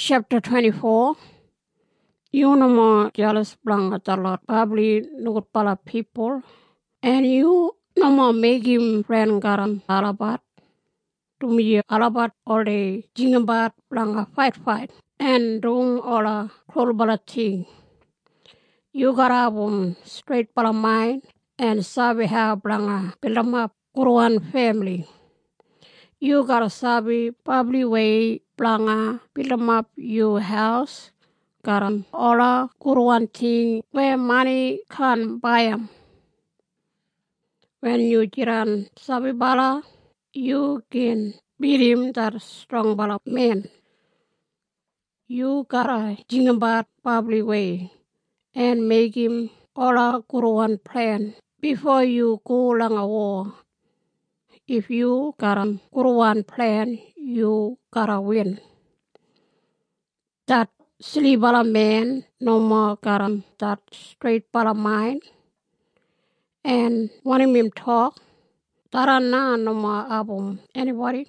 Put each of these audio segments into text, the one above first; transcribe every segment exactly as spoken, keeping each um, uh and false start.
Chapter twenty-four. You no more jealous blang at the Lord, probably no pala people, and you no more make him friend garan alabat. To me, alabat all day, jingabat blang a fight fight, and doing all a crawlbala thing. You got album straight pala mind, and sabi how blang a build 'em up Kuruan family. You got a sabi probably way blang a build 'em up your house. Karan ola kuruan thing where money can buy 'em. When you jiran sabi bala, you can beat him that strong bala man. You gotta jingabat probably way and make him ola kuruan plan before you go lang a war. If you got a kuruan plan, you gotta win. That silly bala man no more got that straight bala mind and wanting him talk. Tara na no more album anybody.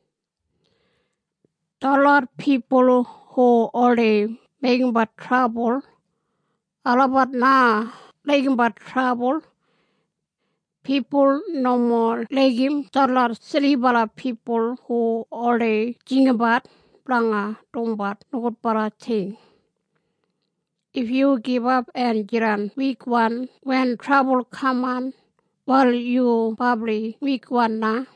A lot of people who already making but trouble. A lot na making but trouble. People no more making a lot of silly bala people who already jingabat blanga dombat no bala thing. If you give up and jiran week one, when trouble come on, well, you probably week one na.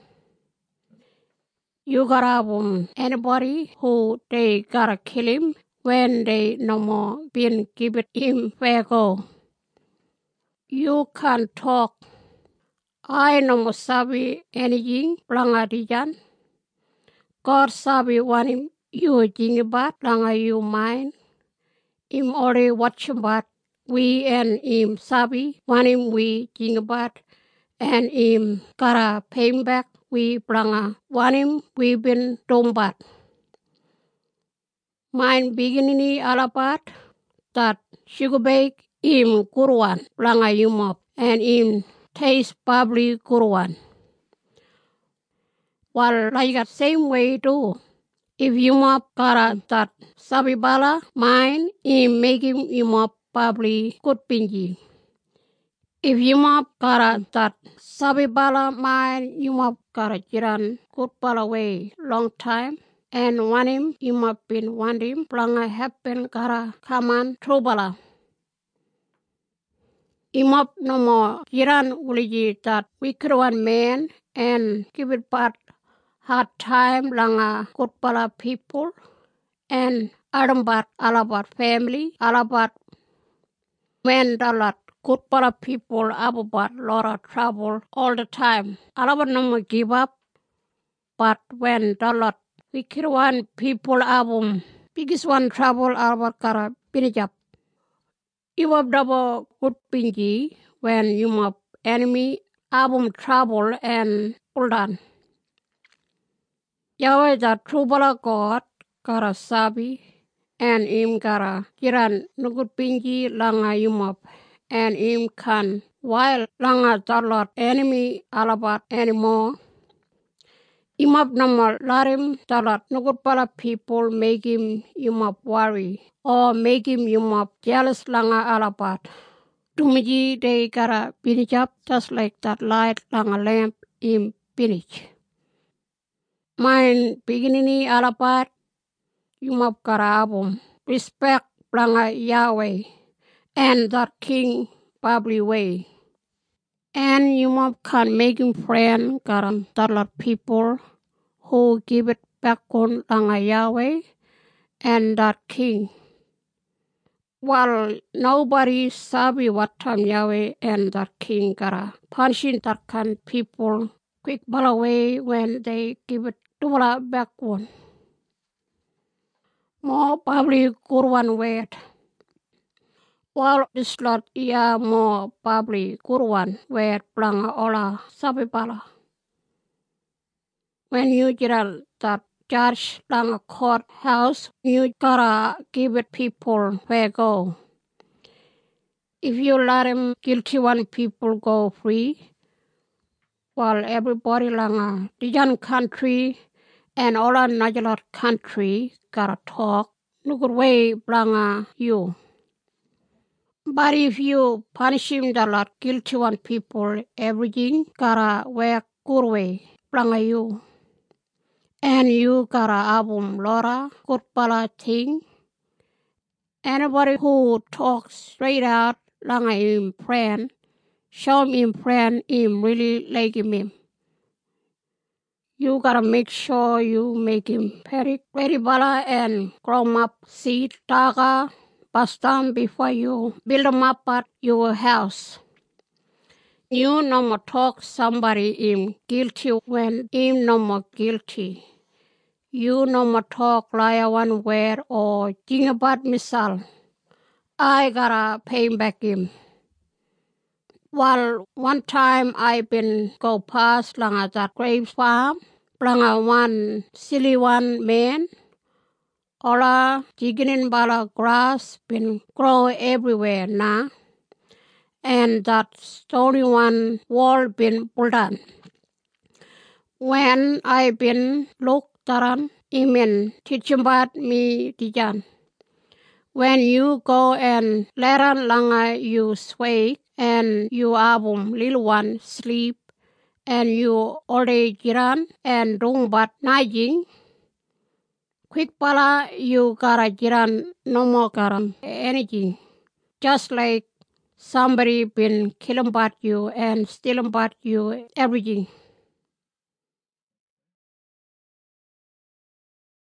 You gotta um, anybody who they gotta kill him when they no more been give it him fair go. You can't talk. I no more sabi anything blanga dijan. God sabi want him you jingabat blanga you mind. Him already watch about we and him sabi want him we jingabat and him gotta pay him back we blanga want him we been dombat. Mine beginning alabat that sugar bake him kuruan blanga yumop and him taste probably kuruan. Well, like that same way too. If you mop gotta that sabi bala mine him making you mop probably good pingy. If you mop gotta that sabi bala mine you mop gotta jiran good bala way long time and want him you mop been want him blanga happen gotta come on true bala. You mop no more jiran uliji that we could one man and give it but hard time langa good bala people. And Adambat Alabat family, Alabat when a lot good para people about lot of trouble all the time. Alabat no give up, but when a lot wicked one people album biggest one trouble Alabat kara finish up. You have double good pingy when you have enemy album trouble and hold on. Yahweh the true bala God. Kara sabi and im kara kiran nugut pinji langa yumop and im kan while langa tarlot enemy alabat anymore. Imap namal larim tarlot nugut pala people make him yumop worry or make him yumop jealous langa alabat. Tumiji they kara finish up just like that light langa lamp im finish. Mine beginning alabat. You must karabum respect blanga Yahweh and that King probably way. And you must can make him friend karan that people who give it back on blanga Yahweh and that King. Well, nobody sabi what time Yahweh and that King kara punishing that kind people quick ball away when they give it to back on. More probably Kurwan wet. While this lot ya more probably Kurwan wet blanga ola sabibala. When you jiral that judge blanga courthouse, you gotta give it people fair go. If you let him guilty one people go free, while everybody langa Dijan country and all another country gotta talk nugut way blanga you. But if you punish him the lot guilty one people, everything gotta work good way blanga you. And you gotta abum lora good bala thing. Anybody who talks straight out langa him friend, show him friend him really like him. You gotta make sure you make him very ready bala and grow up seed taga bastam before you build him up at your house. You no more talk somebody him guilty when him no more guilty. You no more talk liar one word or think about misal. I gotta pay back him. Well, one time I been go past langa that grave farm. Blanga one silly one man. Ola jiginin bala grass been grow everywhere now. And that stony one wall been pulled down. When I been look taran, imen tichimbat me dijan. When you go and leran langa you sway and you abum little one sleep and you already jiran and dung bat najing, quick pala you gotta jiran no more garam anything. Just like somebody been killing about you and stealing about you everything.